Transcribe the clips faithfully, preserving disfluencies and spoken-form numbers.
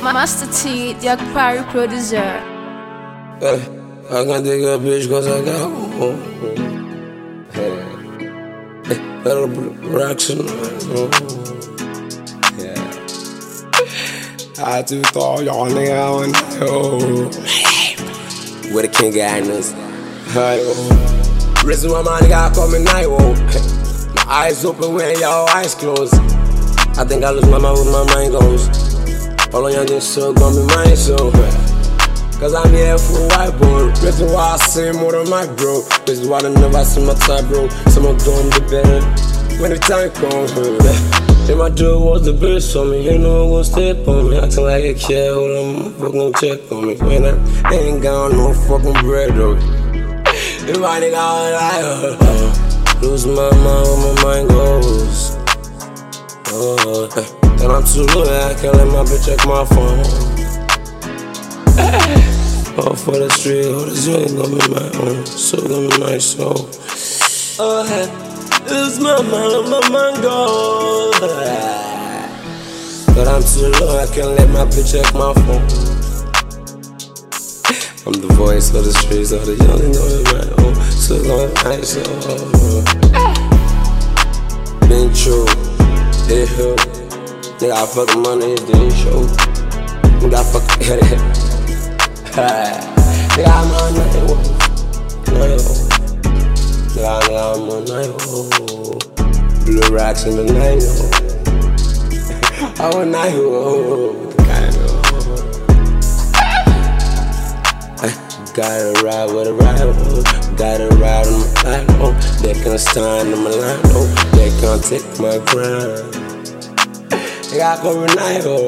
Master T, the Akpari producer. Hey, I can't take a bitch cause I got home. Hey, little rocks in yeah. I too thought y'all nigga one night, oh. Where the king guidance? Hi, oh. Reason why my nigga call me night, oh. My eyes open when y'all eyes closed. I think I lose my mind where my mind goes. All on y'all just so gonna be mine, so. Cause I'm here for a white boy. Reason why I say more than my bro. Reason why I never see my type, bro. Someone doing the better when the time comes. If my dude was the best for me, you know I'm gonna step on me. Acting like a kid, hold on, fucking check on me. When I ain't got no fucking bread, though. If my nigga all like, uh, lose my mind where my mind goes. Oh, and I'm too low, I can't let my bitch check my phone. All for the street, all this joint gonna be my own, so gonna be my soul. Oh, lose my mind where my mind goes. But I'm too low, I can't let my bitch check my phone. I'm the voice of the streets, all the young know it my own, so gonna be my soul. Been true. It help. Nigga, I fucking money, it's the show. Nigga, I fucking head it. Nigga, I'm on night, oh. Night, oh. Nigga, I'm on night, oh. Blue rocks in the night, oh. I'm on night, oh. Kind of. Gotta ride with a ride, oh. Gotta ride on my line, oh. They can't stand on my line, oh. They can't take my grind. They got over night, oh.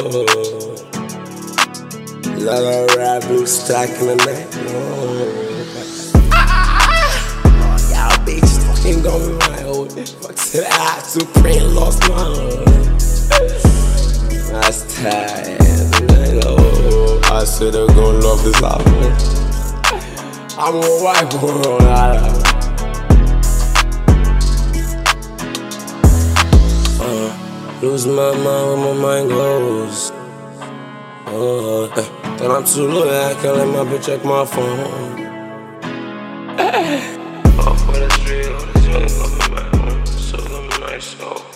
Love ride, blue stock in the night, oh. Oh, y'all bitches fucking gonna be my old. Fuck said I Supreme lost my own. That's tired, oh. I said they're gonna love this album. I'm a white boy, uh, lose my mind where my mind goes. Uh, and I'm too low, I can't let my bitch check my phone. All for the street, all this young, love my own, so love my soul.